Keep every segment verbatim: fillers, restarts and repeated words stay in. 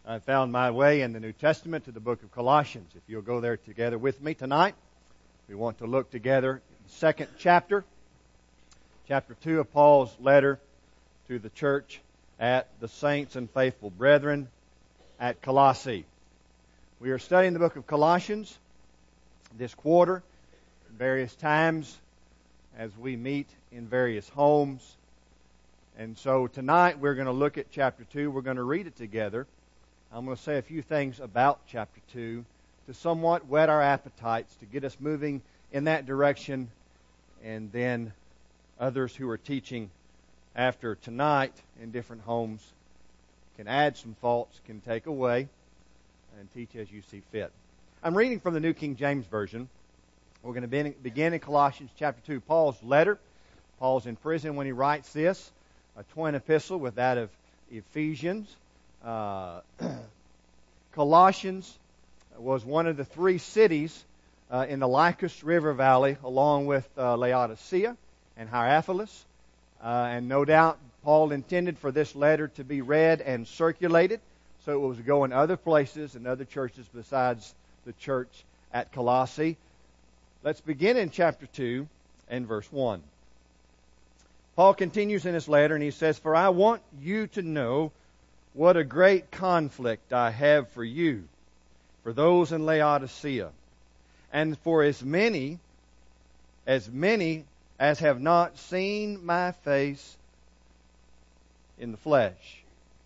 I found my way in the New Testament to the book of Colossians. If you'll go there together with me tonight, we want to look together at the second chapter, chapter two of Paul's letter to the church at the saints and faithful brethren at Colossae. We are studying the book of Colossians this quarter, various times as we meet in various homes. And so tonight we're going to look at chapter two. We're going to read it together. I'm going to say a few things about chapter two to somewhat whet our appetites, to get us moving in that direction, and then others who are teaching after tonight in different homes can add some thoughts, can take away, and teach as you see fit. I'm reading from the New King James Version. We're going to begin in Colossians chapter two, Paul's letter. Paul's in prison when he writes this, a twin epistle with that of Ephesians. Uh, Colossians was one of the three cities uh, in the Lycus River Valley, along with uh, Laodicea and Hierapolis. Uh, and no doubt Paul intended for this letter to be read and circulated, so it was to go in other places and other churches besides the church at Colossae. Let's begin in chapter two and verse one. Paul continues in his letter and he says, "For I want you to know what a great conflict I have for you, for those in Laodicea, and for as many, as many as have not seen my face in the flesh."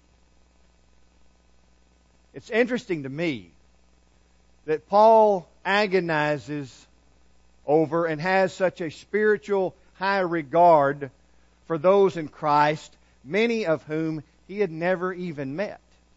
It's interesting to me that Paul agonizes over and has such a spiritual high regard for those in Christ, many of whom he had never even met.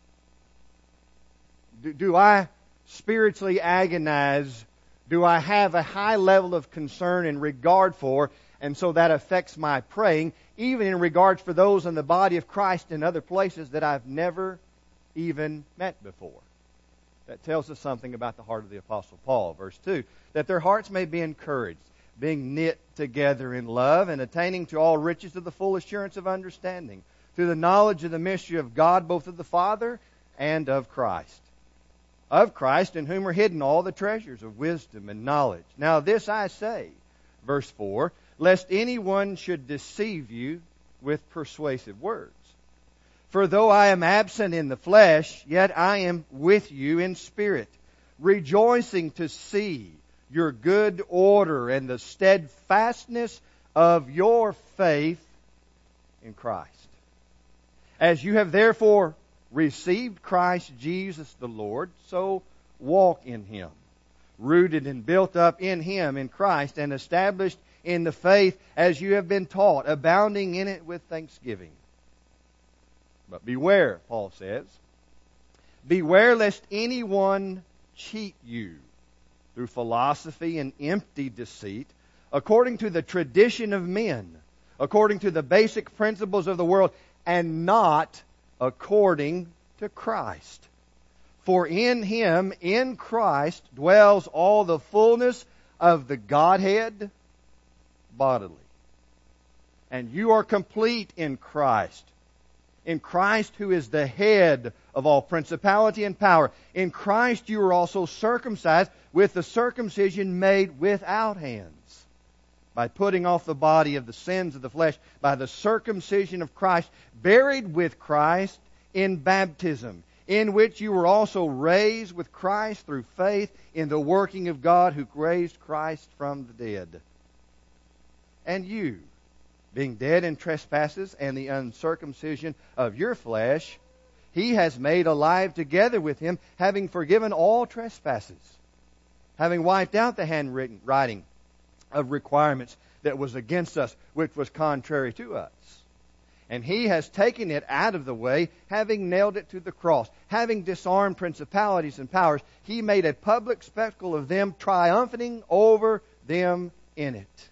Do, do I spiritually agonize? Do I have a high level of concern and regard for, and so that affects my praying, even in regards for those in the body of Christ in other places that I've never even met before? That tells us something about the heart of the Apostle Paul. Verse two, that their hearts may be encouraged, being knit together in love, and attaining to all riches of the full assurance of understanding, through the knowledge of the mystery of God, both of the Father and of Christ. Of Christ, in whom are hidden all the treasures of wisdom and knowledge. Now this I say, verse four, lest anyone should deceive you with persuasive words. For though I am absent in the flesh, yet I am with you in spirit, rejoicing to see your good order and the steadfastness of your faith in Christ. As you have therefore received Christ Jesus the Lord, so walk in Him, rooted and built up in Him, in Christ, and established in the faith as you have been taught, abounding in it with thanksgiving. But beware, Paul says, beware lest anyone cheat you through philosophy and empty deceit, according to the tradition of men, according to the basic principles of the world, and not according to Christ. For in Him, in Christ, dwells all the fullness of the Godhead bodily. And you are complete in Christ. In Christ, who is the head of all principality and power. In Christ you are also circumcised with the circumcision made without hands, by putting off the body of the sins of the flesh, by the circumcision of Christ, buried with Christ in baptism, in which you were also raised with Christ through faith in the working of God who raised Christ from the dead. And you, being dead in trespasses and the uncircumcision of your flesh, He has made alive together with Him, having forgiven all trespasses, having wiped out the handwriting of requirements that was against us, which was contrary to us. And He has taken it out of the way, having nailed it to the cross. Having disarmed principalities and powers, He made a public spectacle of them, triumphing over them in it.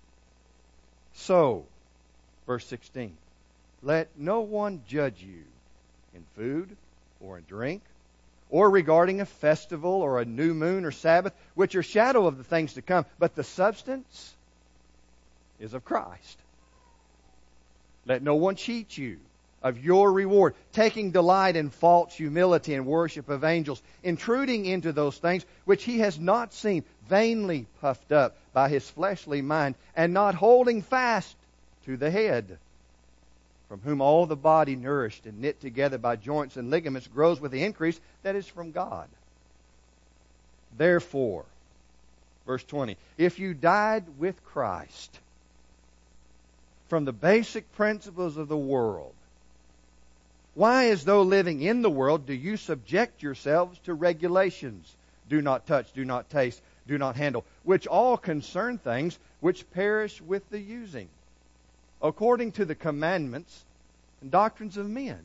So, verse sixteen, let no one judge you in food or in drink, or regarding a festival or a new moon or Sabbath, which are shadow of the things to come, but the substance is of Christ. Let no one cheat you of your reward, taking delight in false humility and worship of angels, intruding into those things which he has not seen, vainly puffed up by his fleshly mind, and not holding fast to the head, from whom all the body, nourished and knit together by joints and ligaments, grows with the increase that is from God. Therefore, verse twenty, if you died with Christ from the basic principles of the world, why, as though living in the world, do you subject yourselves to regulations? Do not touch, do not taste, do not handle, which all concern things which perish with the using, according to the commandments and doctrines of men.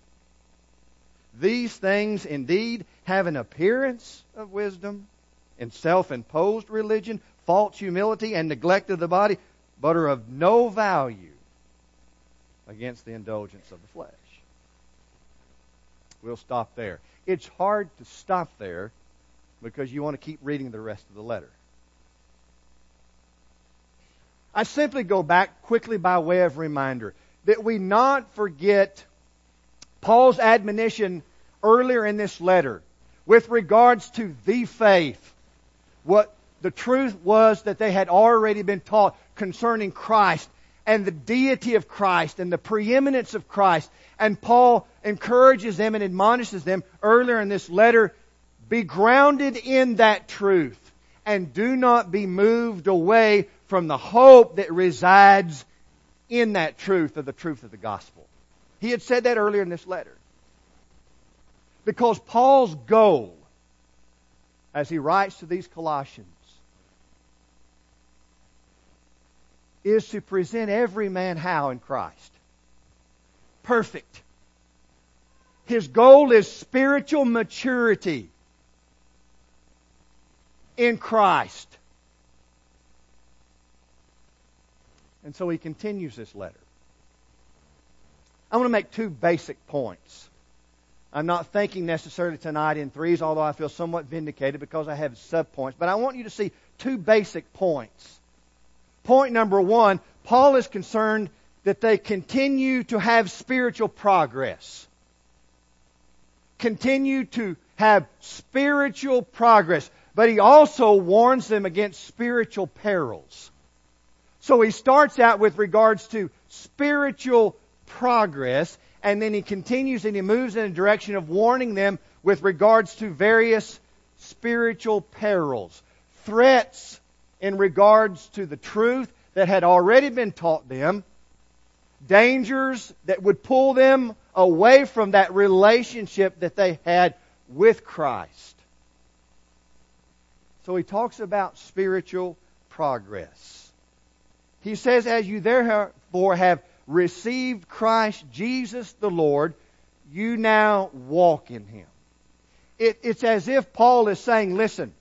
These things indeed have an appearance of wisdom in self-imposed religion, false humility, and neglect of the body, but are of no value against the indulgence of the flesh. We'll stop there. It's hard to stop there because you want to keep reading the rest of the letter. I simply go back quickly by way of reminder that we not forget Paul's admonition earlier in this letter with regards to the faith. What the truth was that they had already been taught concerning Christ and the deity of Christ and the preeminence of Christ. And Paul encourages them and admonishes them earlier in this letter, be grounded in that truth and do not be moved away from the hope that resides in that truth of the truth of the gospel. He had said that earlier in this letter. Because Paul's goal, as he writes to these Colossians, is to present every man how in Christ? Perfect. His goal is spiritual maturity in Christ. And so he continues this letter. I want to make two basic points. I'm not thinking necessarily tonight in threes, although I feel somewhat vindicated because I have sub-points. But I want you to see two basic points. Point number one, Paul is concerned that they continue to have spiritual progress. Continue to have spiritual progress. But he also warns them against spiritual perils. So he starts out with regards to spiritual progress, and then he continues and he moves in a direction of warning them with regards to various spiritual perils, threats in regards to the truth that had already been taught them, dangers that would pull them away from that relationship that they had with Christ. So he talks about spiritual progress. He says, as you therefore have received Christ Jesus the Lord, you now walk in Him. It, it's as if Paul is saying, listen,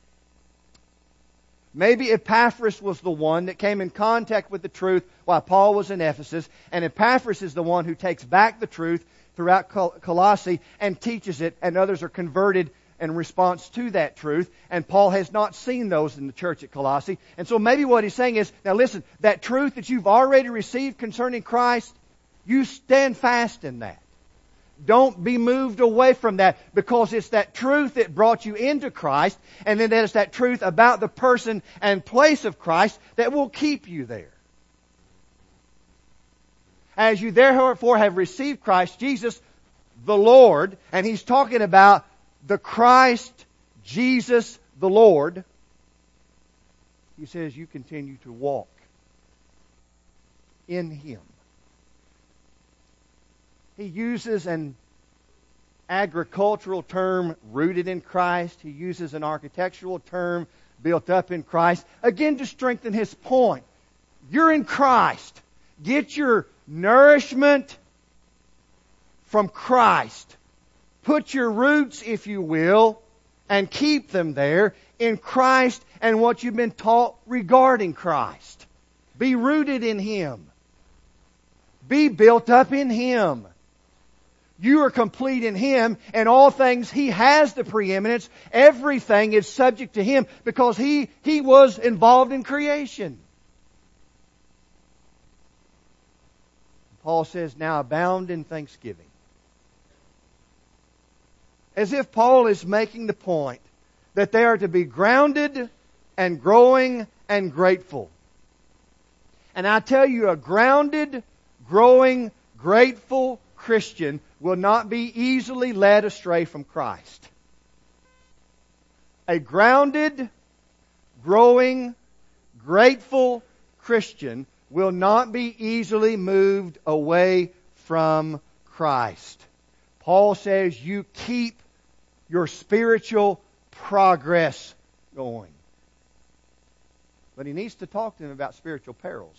maybe Epaphras was the one that came in contact with the truth while Paul was in Ephesus, and Epaphras is the one who takes back the truth throughout Col- Colossae and teaches it, and others are converted in response to that truth, and Paul has not seen those in the church at Colossae. And so maybe what he's saying is, now listen, that truth that you've already received concerning Christ, you stand fast in that. Don't be moved away from that, because it's that truth that brought you into Christ, and then there's that truth about the person and place of Christ that will keep you there. As you therefore have received Christ Jesus the Lord, and he's talking about the Christ Jesus the Lord, he says you continue to walk in Him. He uses an agricultural term, rooted in Christ. He uses an architectural term, built up in Christ, again to strengthen his point. You're in Christ. Get your nourishment from Christ. Put your roots, if you will, and keep them there in Christ and what you've been taught regarding Christ. Be rooted in Him. Be built up in Him. You are complete in Him, and all things He has the preeminence. Everything is subject to Him because He, He was involved in creation. Paul says, now abound in thanksgiving. As if Paul is making the point that they are to be grounded and growing and grateful. And I tell you, a grounded, growing, grateful Christian will not be easily led astray from Christ. A grounded, growing, grateful Christian will not be easily moved away from Christ. Paul says you keep your spiritual progress going. But he needs to talk to them about spiritual perils.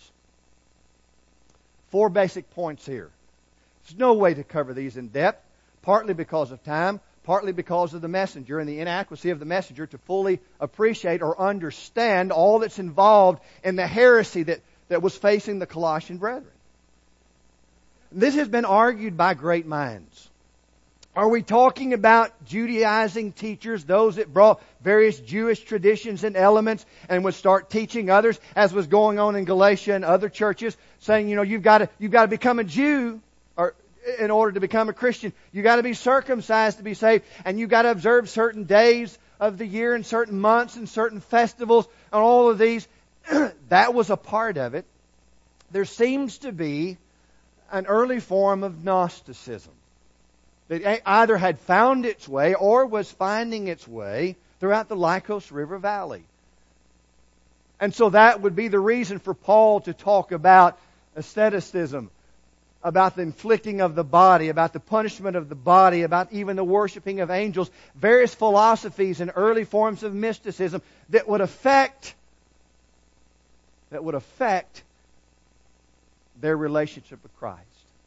Four basic points here. There's no way to cover these in depth, partly because of time, partly because of the messenger and the inadequacy of the messenger to fully appreciate or understand all that's involved in the heresy that, that was facing the Colossian brethren. This has been argued by great minds. Are we talking about Judaizing teachers, those that brought various Jewish traditions and elements and would start teaching others, as was going on in Galatia and other churches, saying, you know, you've got to, you've got to become a Jew, or in order to become a Christian, you've got to be circumcised to be saved, and you've got to observe certain days of the year and certain months and certain festivals and all of these. That was a part of it. There seems to be an early form of Gnosticism that either had found its way or was finding its way throughout the Lycos River Valley. And so that would be the reason for Paul to talk about asceticism, about the inflicting of the body, about the punishment of the body, about even the worshiping of angels, various philosophies and early forms of mysticism that would affect that would affect their relationship with Christ.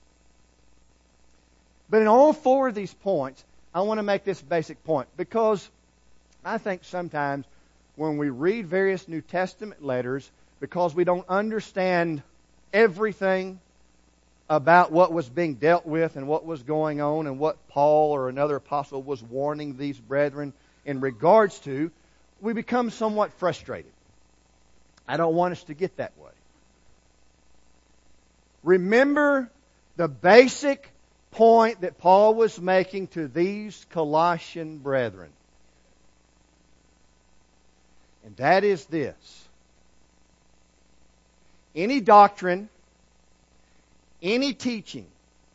But in all four of these points, I want to make this basic point, because I think sometimes when we read various New Testament letters, because we don't understand everything about what was being dealt with and what was going on and what Paul or another apostle was warning these brethren in regards to, we become somewhat frustrated. I don't want us to get that way. Remember the basic point that Paul was making to these Colossian brethren. And that is this. Any doctrine, any teaching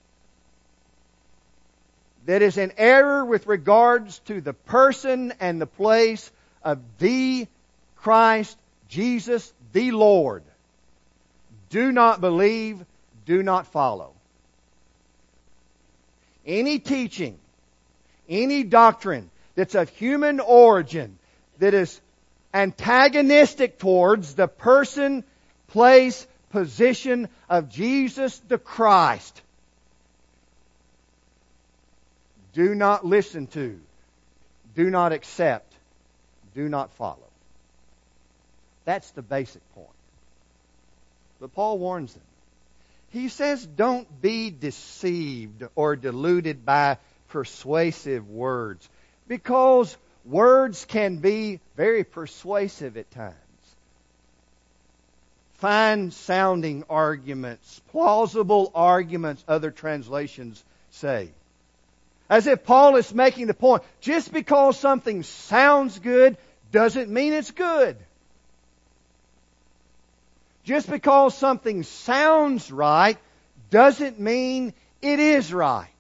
that is in error with regards to the person and the place of the Christ Jesus, the Lord, do not believe, do not follow. Any teaching, any doctrine that's of human origin, that is antagonistic towards the person, place, position of Jesus the Christ, do not listen to, do not accept, do not follow. That's the basic point. But Paul warns them. He says, don't be deceived or deluded by persuasive words, because words can be very persuasive at times. Fine sounding arguments, plausible arguments, other translations say. As if Paul is making the point, just because something sounds good doesn't mean it's good. Just because something sounds right doesn't mean it is right.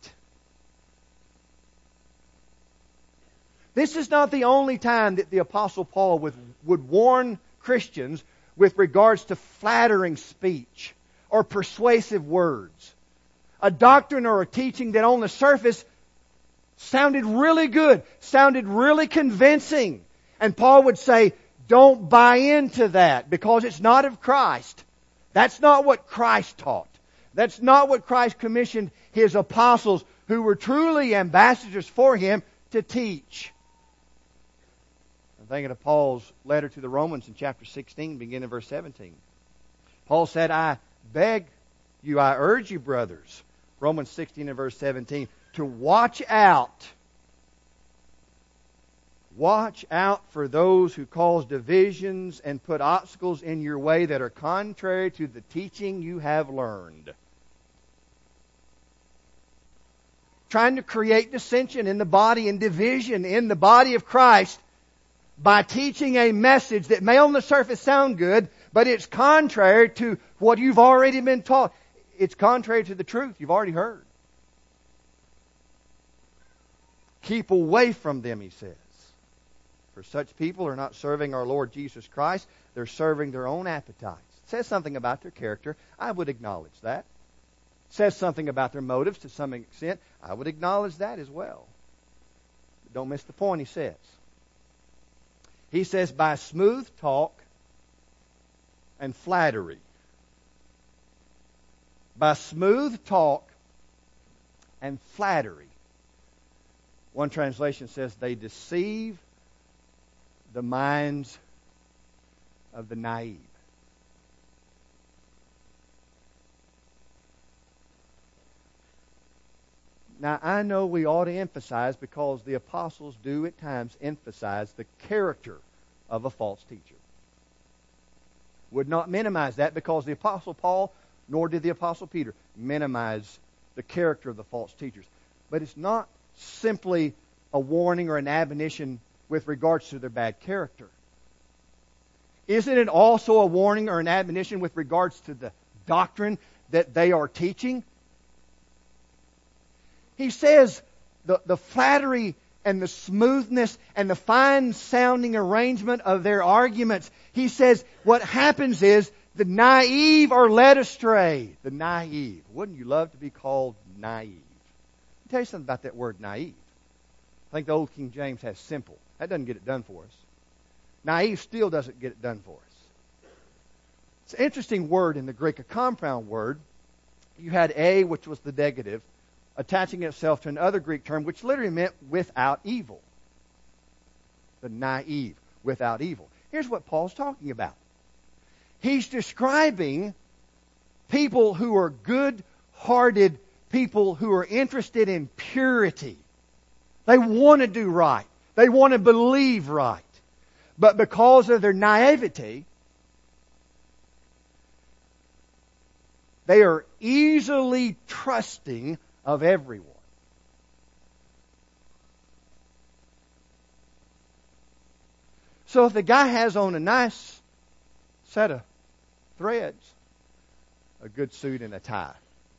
This is not the only time that the Apostle Paul would, would warn Christians with regards to flattering speech or persuasive words. A doctrine or a teaching that on the surface sounded really good, sounded really convincing. And Paul would say, don't buy into that because it's not of Christ. That's not what Christ taught. That's not what Christ commissioned His apostles, who were truly ambassadors for Him, to teach. I'm thinking of Paul's letter to the Romans in chapter sixteen, beginning in verse seventeen. Paul said, I beg you, I urge you, brothers, Romans sixteen and verse seventeen, to watch out. Watch out for those who cause divisions and put obstacles in your way that are contrary to the teaching you have learned. trying to create dissension in the body and division in the body of Christ by teaching a message that may on the surface sound good, but it's contrary to what you've already been taught. It's contrary to the truth you've already heard. Keep away from them, he says. For such people are not serving our Lord Jesus Christ. They're serving their own appetites. It says something about their character. I would acknowledge that. It says something about their motives to some extent. I would acknowledge that as well. But don't miss the point he says. He says, by smooth talk and flattery. By smooth talk and flattery. One translation says they deceive the minds of the naive. Now, I know we ought to emphasize, because the apostles do at times emphasize the character of a false teacher. Would not minimize that, because the apostle Paul, nor did the apostle Peter, minimize the character of the false teachers. But it's not simply a warning or an admonition with regards to their bad character. Isn't it also a warning or an admonition with regards to the doctrine that they are teaching? He says the, the flattery and the smoothness and the fine-sounding arrangement of their arguments. He says what happens is the naive are led astray. The naive. Wouldn't you love to be called naive? I'll tell you something about that word naive. I think the old King James has simple. That doesn't get it done for us. Naive still doesn't get it done for us. It's an interesting word in the Greek, a compound word. You had a, which was the negative, attaching itself to another Greek term, which literally meant without evil. The naive, without evil. Here's what Paul's talking about. He's describing people who are good-hearted people who are interested in purity. They want to do right. They want to believe right. But because of their naivety, they are easily trusting of everyone. So if the guy has on a nice set of threads, a good suit and a tie,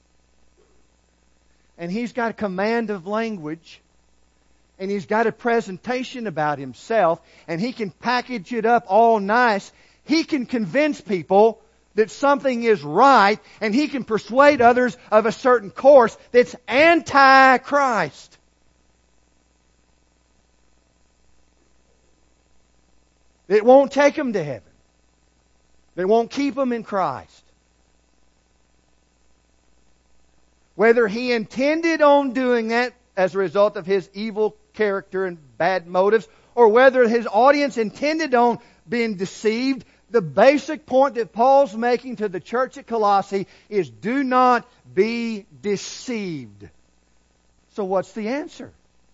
and he's got a command of language, and he's got a presentation about himself, and he can package it up all nice, he can convince people that something is right, and he can persuade others of a certain course that's anti-Christ. It won't take them to heaven. It won't keep them in Christ. Whether he intended on doing that as a result of his evil character and bad motives, or whether his audience intended on being deceived, the basic point that Paul's making to the church at Colossae is do not be deceived. So what's the answer?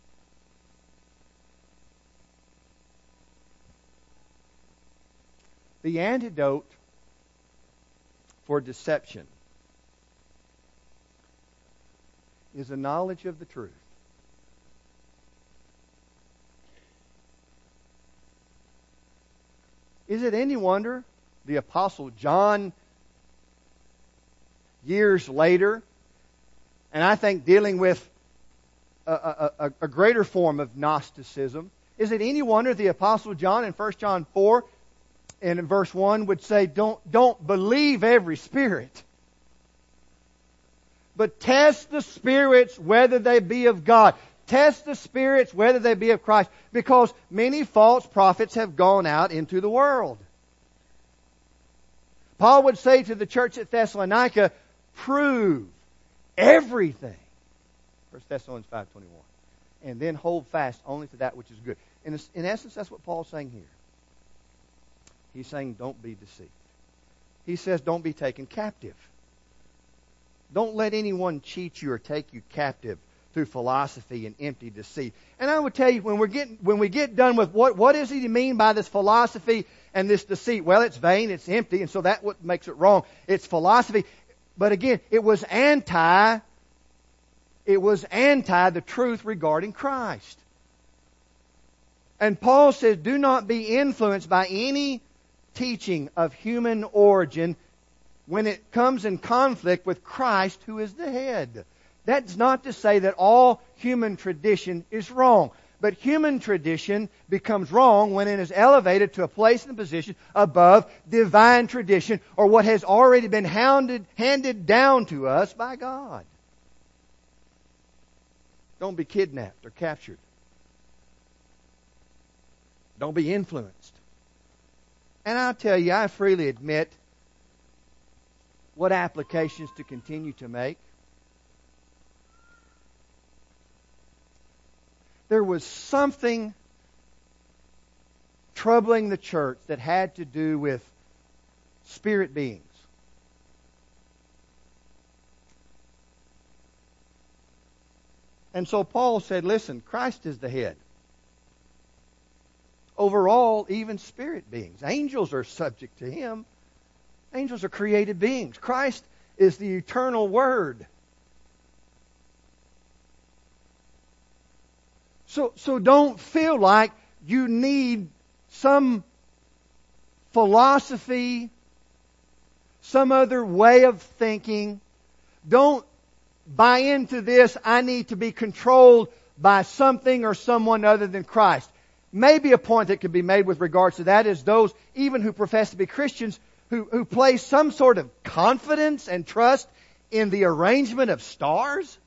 The antidote for deception is a knowledge of the truth. Is it any wonder the Apostle John, years later, and I think dealing with a, a, a greater form of Gnosticism, is it any wonder the Apostle John in First John four and in verse one would say, don't, don't believe every spirit, but test the spirits whether they be of God. Test the spirits whether they be of Christ, because many false prophets have gone out into the world. Paul would say to the church at Thessalonica, prove everything. First Thessalonians five twenty-one. And then hold fast only to that which is good. In, in essence, that's what Paul's saying here. He's saying don't be deceived. He says don't be taken captive. Don't let anyone cheat you or take you captive through philosophy and empty deceit. And I would tell you, when we're getting, when we get done with what, what does he mean by this philosophy and this deceit? Well, it's vain, it's empty, and so that's what makes it wrong. It's philosophy. But again, it was anti It was anti the truth regarding Christ. And Paul says, do not be influenced by any teaching of human origin when it comes in conflict with Christ, who is the head. That's not to say that all human tradition is wrong. But human tradition becomes wrong when it is elevated to a place and position above divine tradition, or what has already been hounded, handed down to us by God. Don't be kidnapped or captured. Don't be influenced. And I'll tell you, I freely admit what applications to continue to make. There was something troubling the church that had to do with spirit beings. And so Paul said, listen, Christ is the head. Overall, even spirit beings. Angels are subject to Him. Angels are created beings. Christ is the eternal Word. So, so don't feel like you need some philosophy, some other way of thinking. Don't buy into this, I need to be controlled by something or someone other than Christ. Maybe a point that could be made with regards to that is those even who profess to be Christians who, who place some sort of confidence and trust in the arrangement of stars.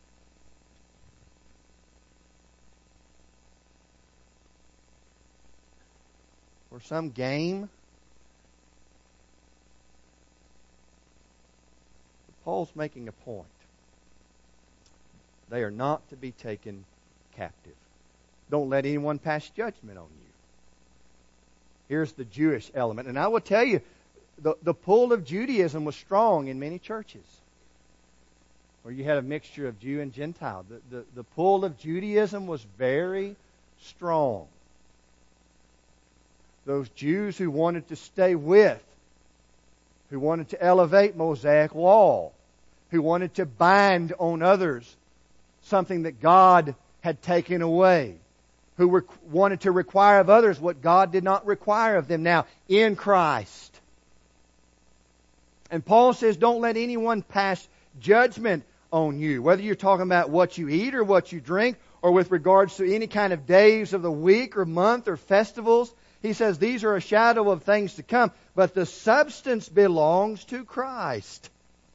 Or some game. Paul's making a point. They are not to be taken captive. Don't let anyone pass judgment on you. Here's the Jewish element. And I will tell you, the, the pull of Judaism was strong in many churches, where you had a mixture of Jew and Gentile. The, the, the pull of Judaism was very strong. Those Jews who wanted to stay with, who wanted to elevate Mosaic law, who wanted to bind on others something that God had taken away, who were, wanted to require of others what God did not require of them now in Christ. And Paul says, don't let anyone pass judgment on you, whether you're talking about what you eat or what you drink, or with regards to any kind of days of the week or month or festivals. He says these are a shadow of things to come, but the substance belongs to Christ.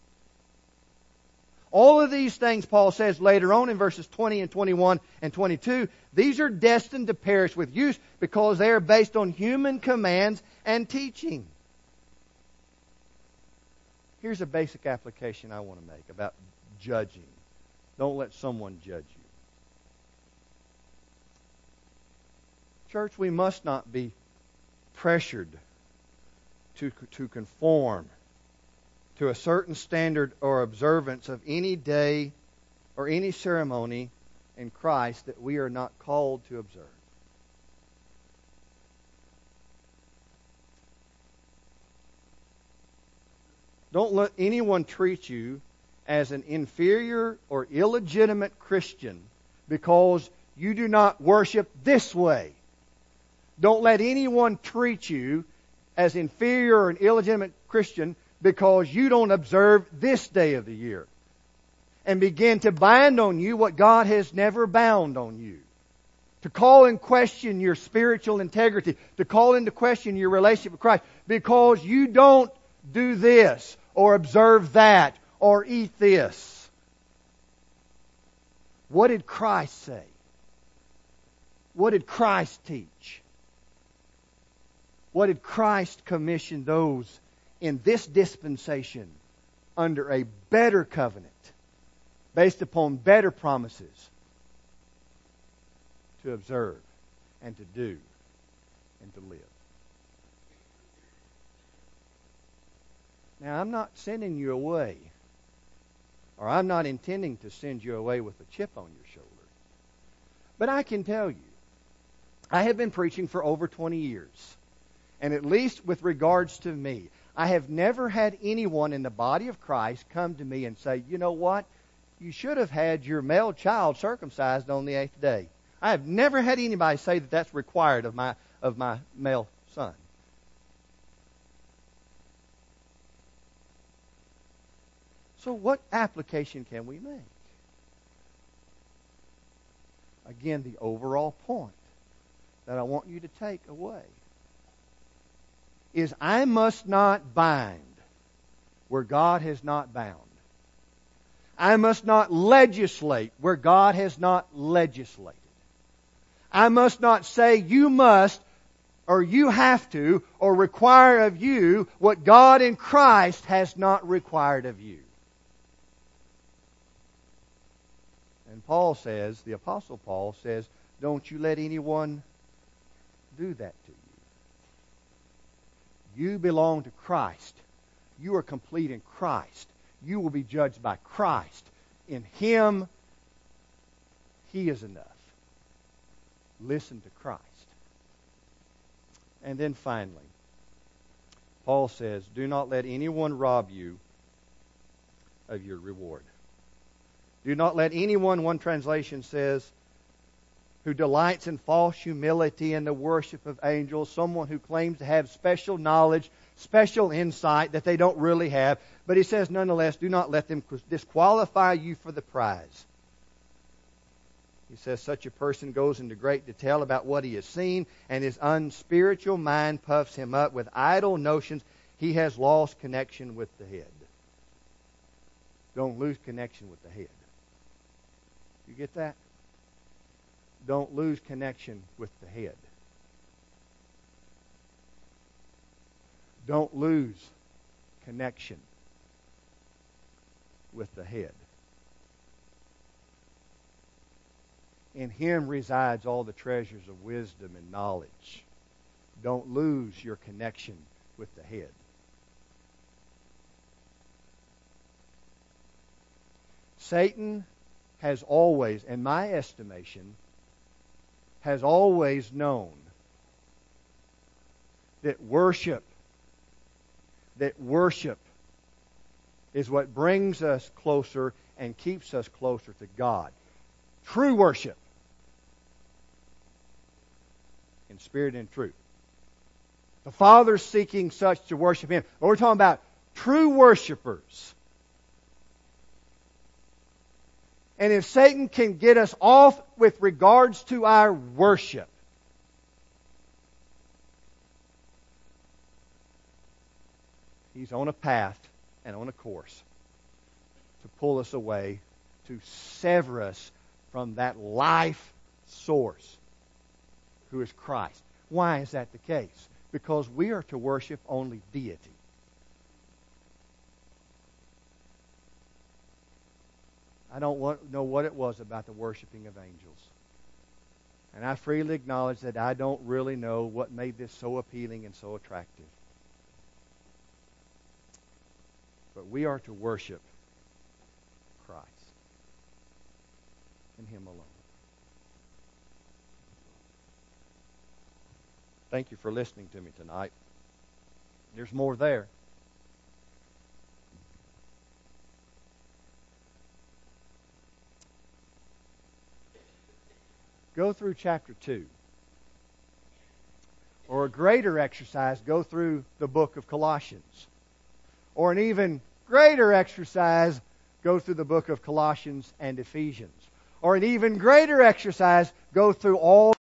All of these things, Paul says later on in verses twenty and twenty-one and twenty-two, these are destined to perish with use because they are based on human commands and teaching. Here's a basic application I want to make about judging. Don't let someone judge you. Church, we must not be pressured to, to conform to a certain standard or observance of any day or any ceremony in Christ that we are not called to observe. Don't let anyone treat you as an inferior or illegitimate Christian because you do not worship this way. Don't let anyone treat you as inferior or an illegitimate Christian because you don't observe this day of the year, and begin to bind on you what God has never bound on you. To call in question your spiritual integrity, to call into question your relationship with Christ because you don't do this or observe that or eat this. What did Christ say? What did Christ teach? What did Christ commission those in this dispensation under a better covenant, based upon better promises, to observe and to do and to live? Now, I'm not sending you away, or I'm not intending to send you away with a chip on your shoulder. But I can tell you, I have been preaching for over twenty years. And at least with regards to me, I have never had anyone in the body of Christ come to me and say, you know what? you should have had your male child circumcised on the eighth day. I have never had anybody say that that's required of my of my male son. So what application can we make? Again, the overall point that I want you to take away is I must not bind where God has not bound. I must not legislate where God has not legislated. I must not say you must or you have to or require of you what God in Christ has not required of you. And Paul says, the Apostle Paul says, don't you let anyone do that to you. You belong to Christ. You are complete in Christ. You will be judged by Christ. In Him, He is enough. Listen to Christ. And then finally, Paul says, do not let anyone rob you of your reward. Do not let anyone, one translation says, who delights in false humility and the worship of angels, someone who claims to have special knowledge, special insight that they don't really have. But he says, nonetheless, do not let them disqualify you for the prize. He says, such a person goes into great detail about what he has seen, and his unspiritual mind puffs him up with idle notions. He has lost connection with the head. Don't lose connection with the head. You get that? Don't lose connection with the head. Don't lose connection with the head. In Him resides all the treasures of wisdom and knowledge. Don't lose your connection with the head. Satan has always, in my estimation, has always known that worship, that worship is what brings us closer and keeps us closer to God. True worship. In spirit and truth. The Father's seeking such to worship Him. But we're talking about true worshipers. And if Satan can get us off with regards to our worship, he's on a path and on a course to pull us away, to sever us from that life source, who is Christ. Why is that the case? Because we are to worship only deity. I don't want, know what it was about the worshiping of angels. And I freely acknowledge that I don't really know what made this so appealing and so attractive. But we are to worship Christ and Him alone. Thank you for listening to me tonight. There's more there. Go through chapter two. Or a greater exercise, go through the book of Colossians. Or an even greater exercise, go through the book of Colossians and Ephesians. Or an even greater exercise, go through all